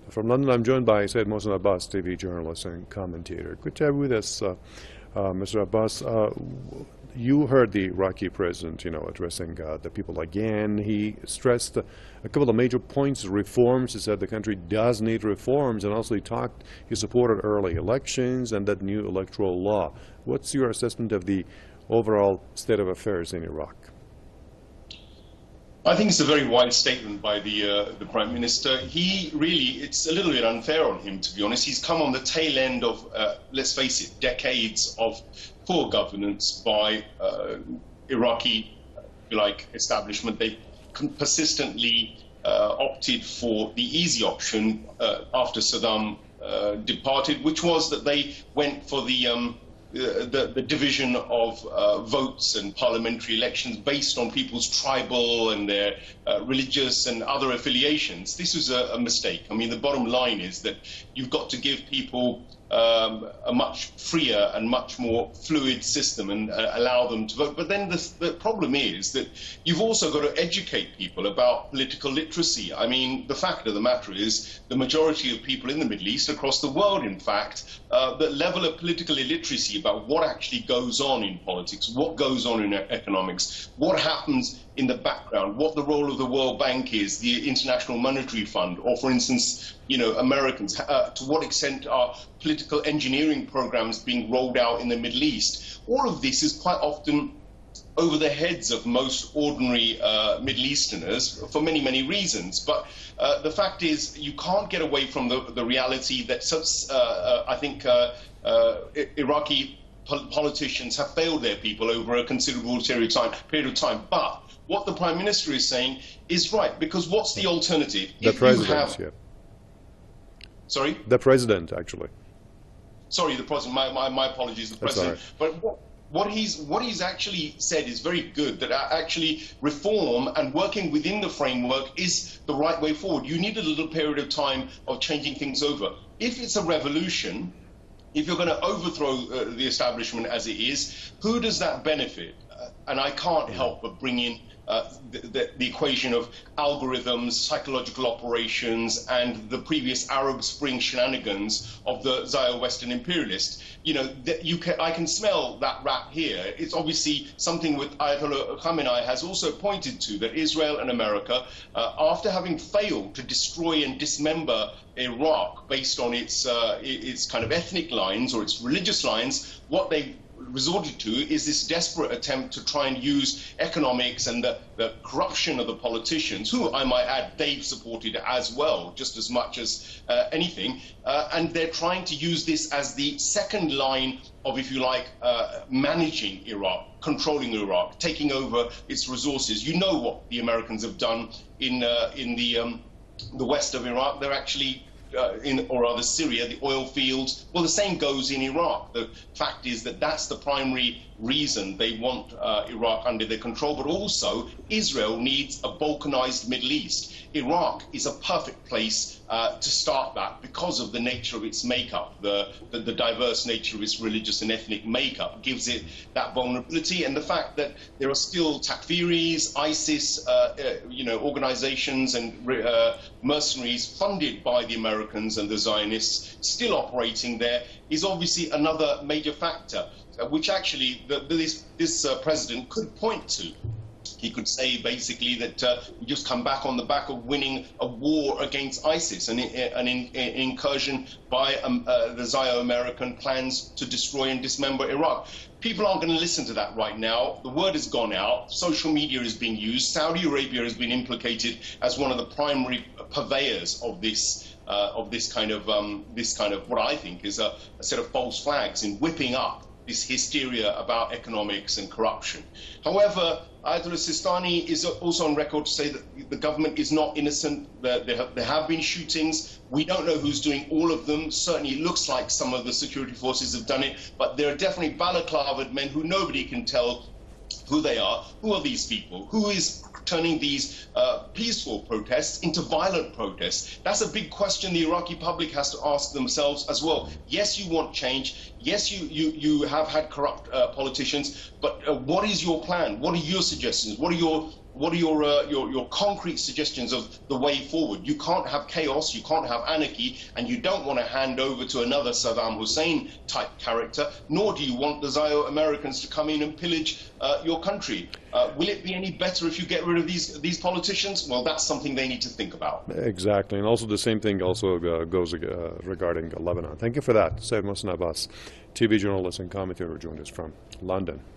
From London, I'm joined by Syed Mohsen Abbas, TV journalist and commentator. Good to have you with us, Mr. Abbas. You heard the Iraqi president, addressing the people again. He stressed a couple of major points, reforms. He said the country does need reforms, and also he supported early elections and that new electoral law. What's your assessment of the overall state of affairs in Iraq? I think it's a very wide statement by the Prime Minister. He really, it's a little bit unfair on him, to be honest. He's come on the tail end of, let's face it, decades of poor governance by Iraqi, establishment. They persistently opted for the easy option after Saddam departed, which was that they went for the division of votes and parliamentary elections based on people's tribal and their religious and other affiliations. This was a mistake. I mean, the bottom line is that you've got to give people a much freer and much more fluid system and allow them to vote. But then the problem is that you've also got to educate people about political literacy. I mean, the fact of the matter is the majority of people in the Middle East, across the world in fact, the level of political illiteracy about what actually goes on in politics, what goes on in economics, what happens in the background, what the role of the World Bank is, the International Monetary Fund, or for instance, Americans, to what extent are political engineering programs being rolled out in the Middle East. All of this is quite often over the heads of most ordinary Middle Easterners for many, many reasons. But the fact is, you can't get away from the reality that I think Iraqi politicians have failed their people over a considerable period of time. But what the Prime Minister is saying is right, because what's the alternative? The president, yeah. Sorry? The president, actually. Sorry, the president. My apologies, the president. But what he's actually said is very good, that actually reform and working within the framework is the right way forward. You need a little period of time of changing things over. If it's a revolution, if you're going to overthrow the establishment as it is, who does that benefit? And I can't help but bring in the equation of algorithms, psychological operations, and the previous Arab Spring shenanigans of the Zio Western imperialists. I can smell that rat here. It's obviously something with Ayatollah Khamenei has also pointed to, that Israel and America, after having failed to destroy and dismember Iraq based on its kind of ethnic lines or its religious lines, what they resorted to is this desperate attempt to try and use economics and the corruption of the politicians, who I might add Dave supported as well, just as much as anything, and they're trying to use this as the second line of, if you like, managing Iraq, controlling Iraq, taking over its resources. You know what the Americans have done in the west of Iraq. They're actually or rather Syria, the oil fields. Well, the same goes in Iraq. The fact is that that's the primary reason they want Iraq under their control, but also Israel needs a balkanized Middle East. Iraq is a perfect place to start that because of the nature of its makeup. The diverse nature of its religious and ethnic makeup gives it that vulnerability, and the fact that there are still Takfiris, ISIS, organizations and mercenaries funded by the Americans and the Zionists still operating there is obviously another major factor, which actually this president could point to. He could say basically that we just come back on the back of winning a war against ISIS, an incursion by the Zio-American plans to destroy and dismember Iraq. People aren't going to listen to that right now. The word has gone out. Social media is being used. Saudi Arabia has been implicated as one of the primary purveyors of this kind of what I think is a set of false flags in whipping up this hysteria about economics and corruption. However, Ayatollah Sistani is also on record to say that the government is not innocent. There have been shootings. We don't know who's doing all of them. Certainly it looks like some of the security forces have done it, but there are definitely balaclavaed men who nobody can tell who they are. Who are these people? Who is turning these peaceful protests into violent protests? That's a big question the Iraqi public has to ask themselves as well. Yes, you want change. Yes, you have had corrupt politicians, but what is your plan? What are your suggestions? What are your what are your concrete suggestions of the way forward? You can't have chaos, you can't have anarchy, and you don't want to hand over to another Saddam Hussein type character, nor do you want the Zio Americans to come in and pillage your country. Will it be any better if you get rid of these politicians? Well, that's something they need to think about. Exactly, and also the same thing also goes regarding Lebanon. Thank you for that. Sayyid Mohsen Abbas, TV journalist and commentator, joined us from London.